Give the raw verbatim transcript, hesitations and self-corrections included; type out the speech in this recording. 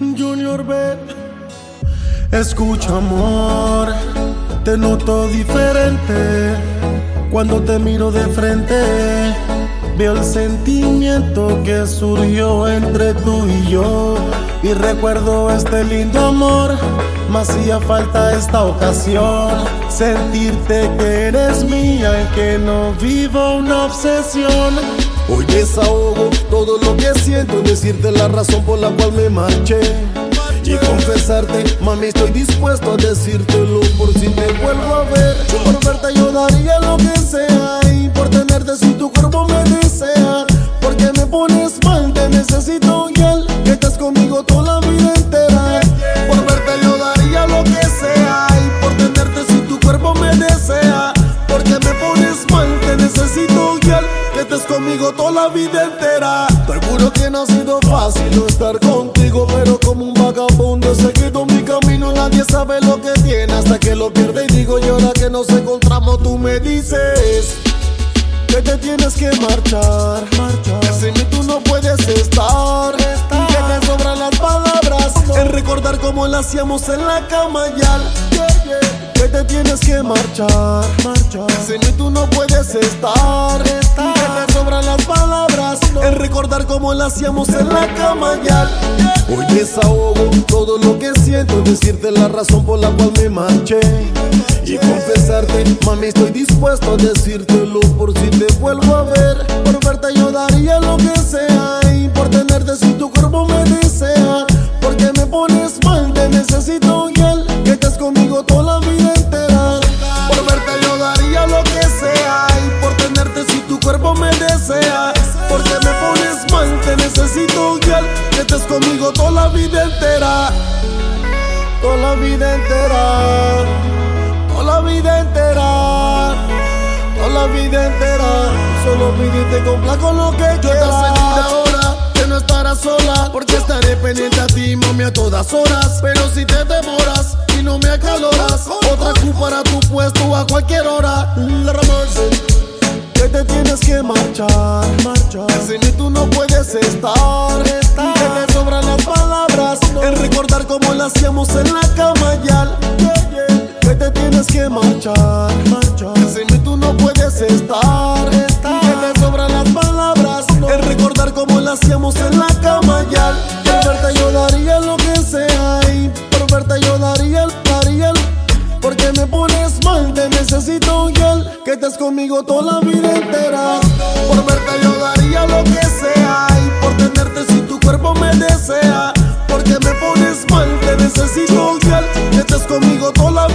Junior B. Escucha, amor, te noto diferente. Cuando te miro de frente, veo el sentimiento que surgió entre tú y yo. Y recuerdo este lindo amor, me hacía falta esta ocasión. Sentirte que eres mía y que no vivo una obsesión. Hoy desahogo todo lo que siento, decirte la razón por la cual me marché. Y confesarte, mami, estoy dispuesto a decírtelo por si te vuelvo a ver. Por verte yo daría lo que sea, y por tenerte si tu cuerpo me desea. Porque me pones mal, te necesito y él, que estés conmigo toda la vida entera. Por verte yo daría lo que sea, y por tenerte si tu cuerpo me desea. Porque me pones mal, te necesito y él, que estés conmigo toda la vida entera. Seguro que no ha sido fácil no estar contigo, pero como un vagabundo he seguido mi camino. Nadie sabe lo que tiene hasta que lo pierde. Y digo, y ahora que nos encontramos tú me dices que te tienes que marchar, marchar. Que sin mí tú no puedes estar, estar. Que te sobran las palabras en recordar cómo lo hacíamos en la cama ya. Yeah, yeah. Que te tienes que marchar, marchar. Que sin mí tú no puedes estar, estar. Que te sobran las palabras en recordar cómo lo hacíamos en la cama ya. Yeah. Hoy desahogo todo lo que siento, decirte la razón por la cual me marché. Y confesarte, mami, estoy dispuesto a decírtelo por si te vuelvo a ver. Por verte yo daría lo que sea, y por tenerte si tu cuerpo me desea. Porque me pones mal, te necesito y él, que estés conmigo toda la vida entera. Por verte yo daría lo que sea, y por tenerte si tu cuerpo me desea. Porque me pones mal, te necesito y él, que estés conmigo toda la vida entera. Toda la vida entera. Toda la vida entera, toda la vida entera. Solo pídete cumpla con lo que yo quieras. Yo te aseguro ahora que no estarás sola, porque estaré pendiente a ti, mami, a todas horas. Pero si te demoras y no me acaloras, otra ocupará tu puesto a cualquier hora. Que te tienes que marchar, marchar. Que sin mí tú no puedes estar, estar. Que te sobran las palabras en recordar cómo lo hacíamos en la cama ya. Yeah, yeah. Que te tienes que marchar, marchar. Que sin mí tú no puedes estar, estar. Que te sobran las palabras en recordar cómo lo hacíamos en la cama ya. Por verte yo daría lo que sea, y por verte yo daría, daría. Porque me pones mal, te necesito y él, que estés conmigo toda la vida entera. Por verte yo daría lo que sea, y por tenerte si tu cuerpo me desea. Porque me pones mal, te necesito y él, que estés conmigo toda la vida entera.